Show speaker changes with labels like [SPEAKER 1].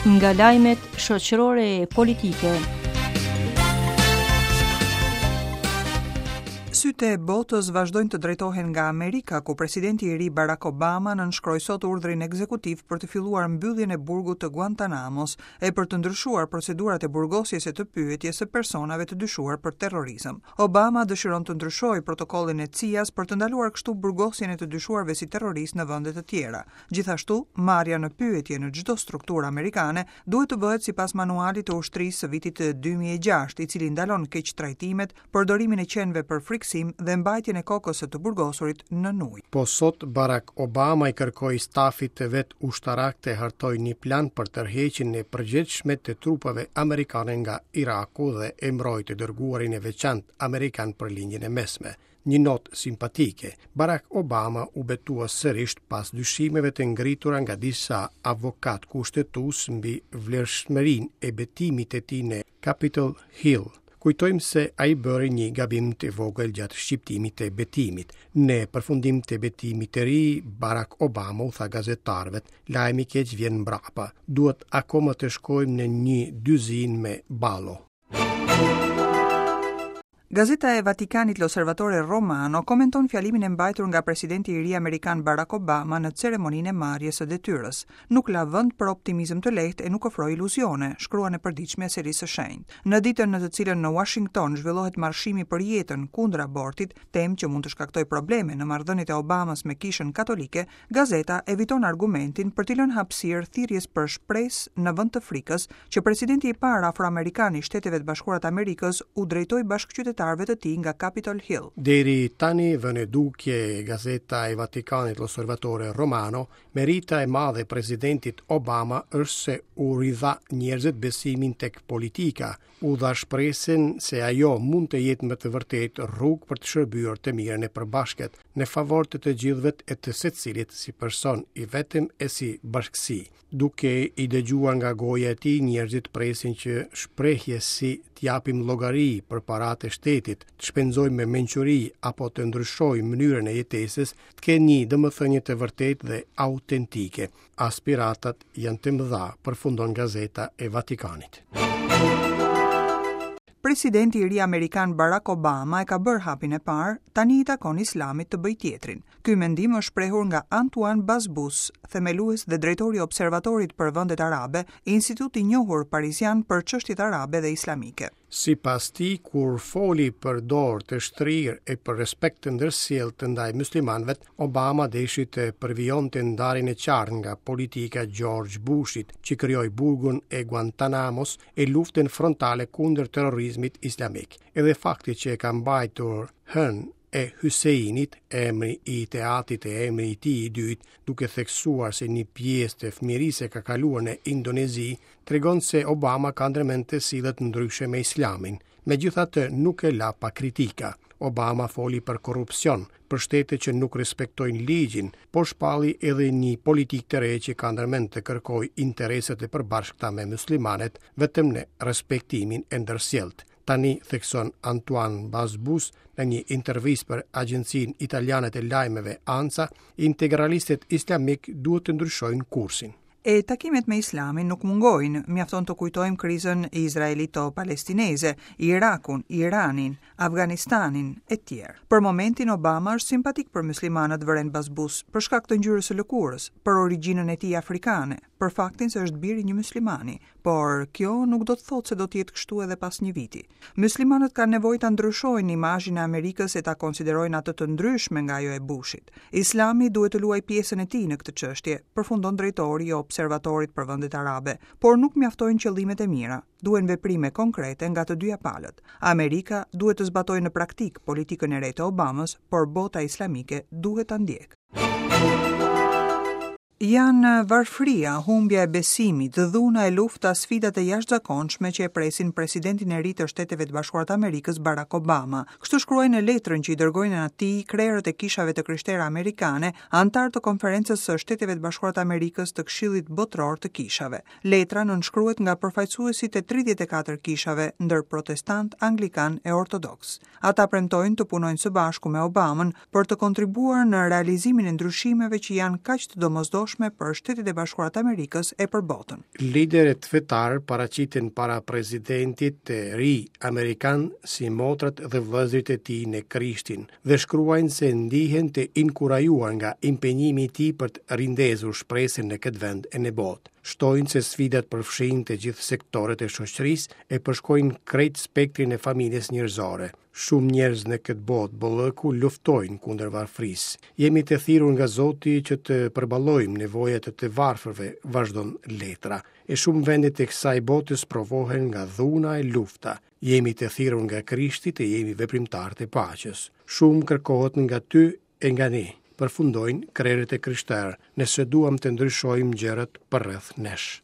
[SPEAKER 1] nga lajmet shoqërore e politike.
[SPEAKER 2] Sytë e botës vazhdojnë të drejtohen nga Amerika, ku presidenti i ri Barack Obama nënshkroi sot urdhrin ekzekutiv për të filluar mbylljen e burgut të Guantanamos e për të ndryshuar procedurat e burgosjes e të pyetjes së personave të dyshuar për terrorizëm. Obama dëshiron të ndryshojë protokollin e CIA-s për të ndaluar kështu burgosjen e të dyshuarve si terroristë në vende të tjera. Gjithashtu, marrja në pyetje në çdo strukturë amerikane duhet të bëhet sipas manualit të ushtrisë së vitit 2006, i cili ndalon keqtrajtimet, përdorimin e qenve për friksim dhe mbajtjen e kokës së të burgosurit në ujë.
[SPEAKER 3] Po sot Barack Obama i kërkoi stafit të vet ushtarak të hartojë një plan për tërheqjen e përgjithshme të trupave amerikane nga Iraku dhe e mbrojtë të dërguarin e veçantë amerikan për linjën e mesme. Një notë simpatike, Barack Obama u betua sërish pas dyshimeve të ngritura nga disa avokat kushtetues mbi vlerëshmërinë e betimit të tij në Capitol Hill. Kujtojmë se ai bëri një gabim të vogël gjatë shqiptimit të betimit. Në përfundim të betimit të ri, Barack Obama u tha gazetarëve, lajmi keq vjen mbrapa. Duhet akoma të shkojmë në një dyzinë me ballo.
[SPEAKER 2] Gazeta e Vatikanit L'Osservatore Romano komenton fjalimin e mbajtur nga presidenti i ri amerikan Barack Obama në ceremoninë e marrjes së detyrës. Nuk la vend për optimizëm të lehtë e nuk ofroi iluzione, shkruan e përditshme e serisë së shenjtë. Në ditën në të cilën në Washington zhvillohet marshimi për jetën kundër abortit, temë që mund të shkaktojë probleme në marrëdhëniet e Obamas me Kishën Katolike, gazeta eviton argumentin për t'i lënë hapësirë thirrjes për shpresë në vend të frikës që presidenti i parë afroamerikan i Shteteve të Bashkuara të Amerikës u drejtoi bashkëqytetarëve të tij nga Capitol Hill.
[SPEAKER 3] Deri tani vënë duke Gazeta e Vatikanit L'Osservatore Romano, merita e madhe e presidentit Obama është se u ridha njerëzit besimin tek politika, u dha shpresën se ajo mund të jetë me të vërtetë rrugë për të shërbyer të mirën e përbashkët në favor të gjithëve e të secilit si person i vetëm e si bashkësi. Duke i dëgjuar nga goja e tij, njerëzit presin që shprehje si t'japim llogari për paratë e shtetit, të shpenzojmë me mençuri apo të ndryshojmë mënyrën e jetesës, të kenë një domethënie të vërtetë dhe autentike. Aspiratat janë të mëdha, përfundon Gazeta e Vatikanit.
[SPEAKER 2] Presidenti i ri amerikan Barack Obama e ka bërë hapin e parë, tani i takon Islamit të bëjë tjetrin. Ky mendim është shprehur nga Antoine Bazbus, themelues dhe drejtori i Observatorit për Vendet Arabe, instituti i njohur parizian për çështjet arabe dhe islamike.
[SPEAKER 3] Sipas tij, kur foli për dorë të shtrirë e për respekt të ndërsjellë të ndaj muslimanëve, Obama deshi të përvijonte ndarjen e qartë nga politika George Bushit, që krijoi burgun e Guantanamos e luftën frontale kundër terrorizmit islamik. Edhe fakti që e ka mbajtur hën e Huseinit, emri i teatrit e emri i tij i dytë, duke theksuar se një pjesë të fëmijërisë ka kaluar në Indonezi, tregon se Obama ka ndërmend të sillet ndryshe me Islamin. Megjithatë, nuk e la pa kritika. Obama foli për korrupsion, për shtete që nuk respektojnë ligjin, por shpalli edhe një politik të re që ka ndërmend të kërkojë interesat e përbashkëta me muslimanet vetëm në respektimin e ndërsjellët. Tani, thekson Antoine Bazbus në një intervistë për agjencinë italiane të lajmeve ANSA, integralistët islamik duhet të ndryshojnë kursin.
[SPEAKER 2] E takimet me Islamin nuk mungojnë, mjafton të kujtojmë krizën izraelito-palestineze, Irakun, Iranin, Afganistanin e tjerë. Për momentin Obama është simpatik për muslimanët, vëren Bazbus, për shkak të ngjyrës së lëkurës, për origjinën e tij afrikane, për faktin se është biri një muslimani, por kjo nuk do të thotë se do të jetë kështu edhe pas një viti. Muslimanët kanë nevojë ta ndryshojnë imazhin e Amerikës e ta konsiderojnë atë të ndryshme nga ajo e Bushit. Islami duhet të luajë pjesën e tij në këtë çështje, përfundon drejtori i Observatorit për Vendet Arabe, por nuk mjaftojnë qëllimet e mira. Duhen veprime konkrete nga të dyja palët. Amerika duhet të zbatojë në praktik politikën e re të Obamës, por bota islamike duhet ta ndjekë. Janë varfëria, humbja e besimit, dhuna e lufta, sfidat e jashtëzakonshme që e presin presidentin e ri të Shteteve të Bashkuara të Amerikës Barack Obama. Kështu shkruajnë në letrën që i dërgojnë atij krerët e kishave të krishterë amerikane, antar të konferencës së Shteteve të Bashkuara të Amerikës të Këshillit Botëror të Kishave. Letra nënshkruhet nga përfaqësuesit e 34 kishave, ndër protestant, anglikan e ortodoks. Ata premtojnë të punojnë së bashku me Obamën për të kontribuar në realizimin e ndryshimeve që janë kaq të domosdoshme jashtme për Shtetet e Bashkuara të Amerikës e për botën.
[SPEAKER 3] Liderët fetar paraqiten para presidentit të ri amerikan si motrat dhe vëllezërit e tij në Krishtin dhe shkruajnë se ndihen të inkurajuar nga impenjimi i tij për të rindezur shpresën në këtë vend e në botë. Shtojnë se sfidat përfshijnë të gjithë sektorët e shoqërisë e përshkojnë krejt spektrin e familjes njerëzore. Shumë njerëz në këtë botë bollëku luftojnë kundër varfërisë. Jemi të thirrur nga Zoti që të përballojmë nevojat e të varfërve, vazhdon letra. E shumë vende të kësaj botës provohen nga dhuna e lufta. Jemi të thirrur nga Krishti të jemi veprimtarë të paqes. Shumë kërkohet nga ty e nga ne. Përfundojnë krerët e krishterë, nëse duam të ndryshojmë gjërat përreth nesh.